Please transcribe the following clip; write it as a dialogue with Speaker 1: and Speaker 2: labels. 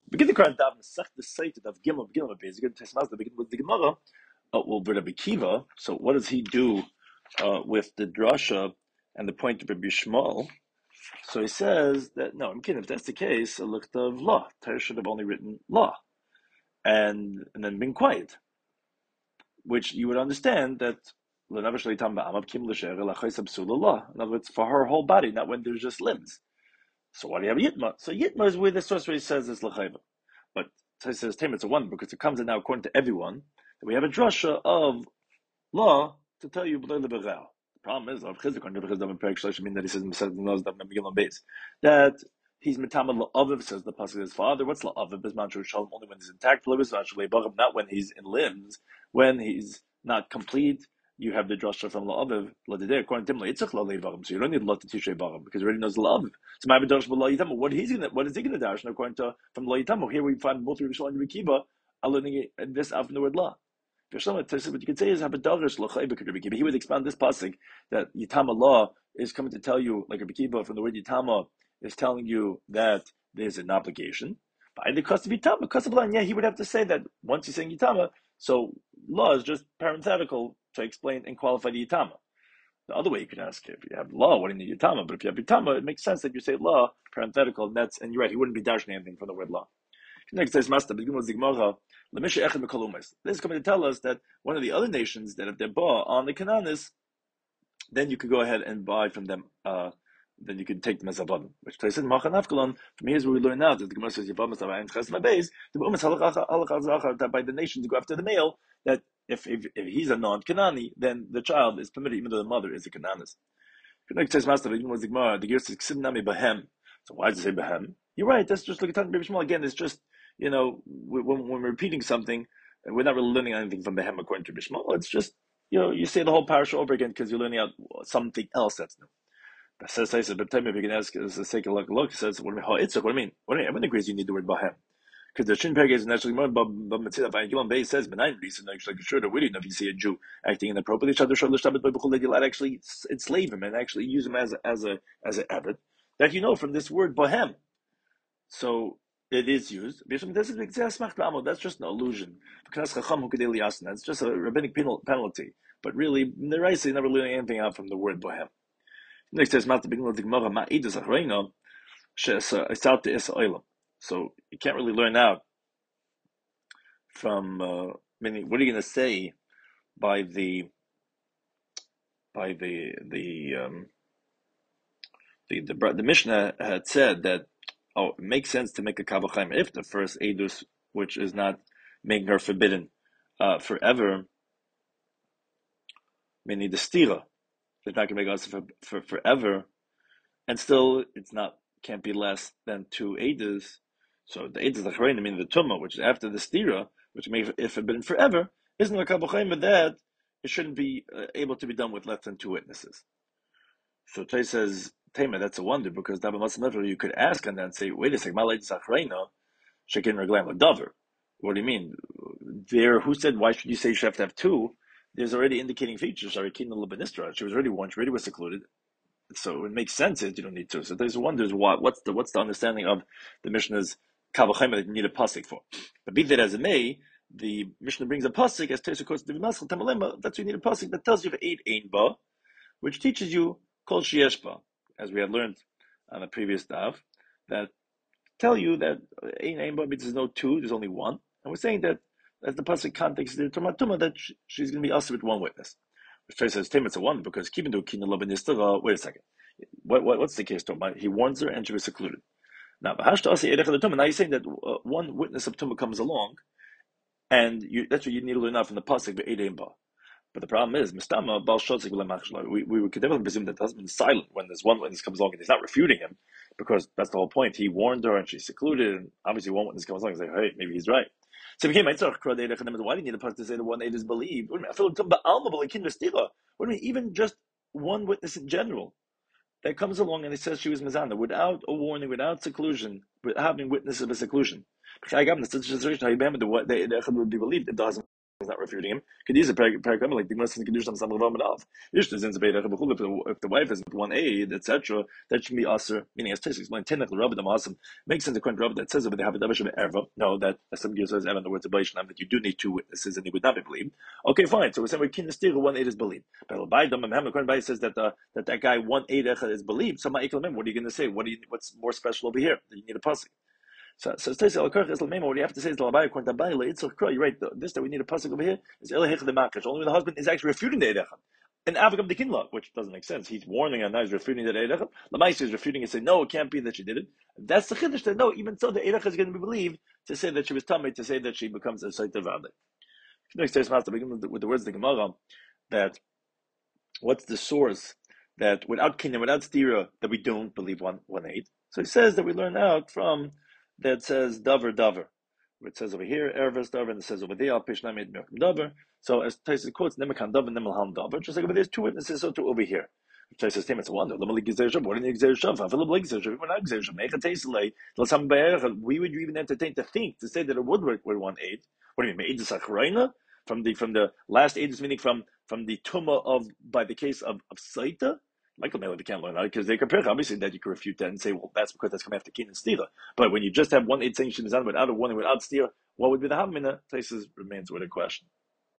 Speaker 1: Begin the Quran Dav Masech the Seit of Gimel Beis. Begin to Tesmaz. Begin with the Gemara. Well, Rabbi Kiva. So what does he do with the drasha and the point of Rabbi Shmuel? So he says that no, I'm kidding. If that's the case, a looked of law. Torah should have only written law, and then been quiet, which you would understand that. In other words, for her whole body, not when there's just limbs. So why do you have Yitma? So Yitma is where the source where he says is L'chayva. But so he says Tamer, it's a one because it comes in now according to everyone that we have a drasha of law to tell you B'lei Lebegal. The problem is, mean that he says that he's Metama La'aviv, says the pasuk his father. What's La'aviv? Bisman Shalom, only when he's intact, not when he's in limbs, when he's not complete. You have the drasha from La'aviv, according to him, so you don't need lot to teach Ba'av because he already knows La'aviv. So my drasha La'yitamu, what is he going to dash? According to from La'yitamu, here we find both Rabbi Shmuel and Rabbi Kiva are learning this out from the word law. What you could say is he would expand this pasuk that Yitama law is coming to tell you, like Rabbi Kiva from the word Yitama is telling you that there's an obligation. By the cost of Yitama, because of land, yeah, he would have to say that once he's saying Yitama, so law is just parenthetical to explain and qualify the Yitama. The other way you could ask, if you have law, what do you need Yitama? But if you have Yitama, it makes sense that you say law, parenthetical, and you're right, he wouldn't be dashing anything from the word law. Next says Master, this is coming to tell us that one of the other nations that if they're bought on the Canaanis, then you could go ahead and buy from them. Then you can take them as avadim. Which I said Machanafkalon. From here is where we learn now that the Gemara says that by the nation to go after the male, that if he's a non-Canani, then the child is permitted, even though the mother is a Canaanis. Next says Master, the Gemara says Behem. So why does it say Behem? You're right. That's just like Rabbi Shmuel again. It's just when we're repeating something, we're not really learning anything from Behem according to Rabbi Shmuel. It's just you say the whole parasha over again because you're learning out something else that's new. But says I said, but time if you can ask, let's take a look. It says what do you mean? Everyone agrees you need the word Behem. Because the Shin Peg is naturally more, but Mitzvah Gilon Bay says benign reason actually sure that we didn't know if you see a Jew acting inappropriately, that actually enslave him and actually use him as an abbot. That you know from this word Bohem. So it is used. That's just an illusion. That's just a rabbinic penalty. But really, the Raisa never learning anything out from the word Bohem. Next says Mat the beginning of the Gemara Ma'idus Achrayna Shesat Is Oilam. So you can't really learn out from meaning. What are you going to say by the Mishnah had said that it makes sense to make a kavachayim if the first edus, which is not making her forbidden forever, meaning the stira, it's not going to make us for forever, and still it's not can't be less than two edus. So the edus acharayim, meaning the tumah, which is after the stira, which makes it forbidden forever, isn't a kavachayim that it shouldn't be able to be done with less than two witnesses. So Tay says, Tema, that's a wonder because you could ask and then say, wait a second, what do you mean? There, who said why should you say you should have to have two? There's already indicating features. She was already one, she already was secluded. So it makes sense that you don't need two. So there's wonders what's the understanding of the Mishnah's Kavachayim that you need a pasuk for. But be that as it may, the Mishnah brings a pasuk as Tesu quotes the Maschal Tamalema, that's why you need a pasuk that tells you for 8 Ein Ba, which teaches you Kol Shieshba, as we had learned on the previous daf, that tell you that Ein Ba means there's no two, there's only one. And we're saying that as the pasuk context the Tomatuma that she's going to be also with one witness. Which Torah says Tim it's a one because keeping to Kina Labanistara. Wait a second, what's the case? He warns her and she was secluded. Now now you're saying that one witness of Tumah comes along, and that's what you need to learn out from the pasuk by Ein Ba. But the problem is, Mistama, Bal Shotzik we could definitely presume that the husband is silent when there's one witness comes along and he's not refuting him, because that's the whole point. He warned her and she's secluded, and obviously one witness comes along and says, hey, maybe he's right. So why do you need a person to say the one aid is believed? What do you mean, even just one witness in general that comes along and it says she was Mizana, without a warning, without seclusion, without having witness of a seclusion. How would be believed if the husband is not refuting him. Kediza paragraph like the Muslim condition some of them off. If the wife is with one aid, etc., that should be usher. Meaning, as Tesla explained, technically Rabbi the Muslim makes sense. The current Rabbi that says that they have a davish of erva. No, that as some says in the words of Beishnam that you do need two witnesses and he would not be believed. Okay, fine. So we're saying we're kin still one aid is believed. But the current says that that guy one aid is believed. So what are you going to say? What's more special over here? You need a pasuk. So what you have to say is you're right. This that we need a pasuk over here is only when the husband is actually refuting the eidechad. And avagam the kinla, which doesn't make sense. He's warning and now he's refuting the eidechad. Lamaisa is refuting and saying no, it can't be that she did it. That's the chiddush that no, even so the eidechad is going to be believed to say that she was tummy, to say that she becomes a saita vade. Next day, begin with the words of the Gemara that what's the source that without kinyan, without stira, that we don't believe one aid. So he says that we learn out from that says davar davar. It says over here ervas davar, and it says over there al pishna made mirkum davar. So as Taisa quotes nemakan davar nemalhan davar, just like over there's two witnesses, so too over here. Taisa statement is a wonder. What didn't exer shav? We're not exer shav. Make a taste lay. We would even entertain to think to say that it would work with one aid. What do you mean? Aid from the last aid, meaning from the tumah of by the case of saita. Michael Miller, we can't learn that because they compare obviously that you can refute that and say, well, that's because that's coming after kin and stira. But when you just have one aid saying she is without a one and without stira, what would be the hamina? Places remains with a question.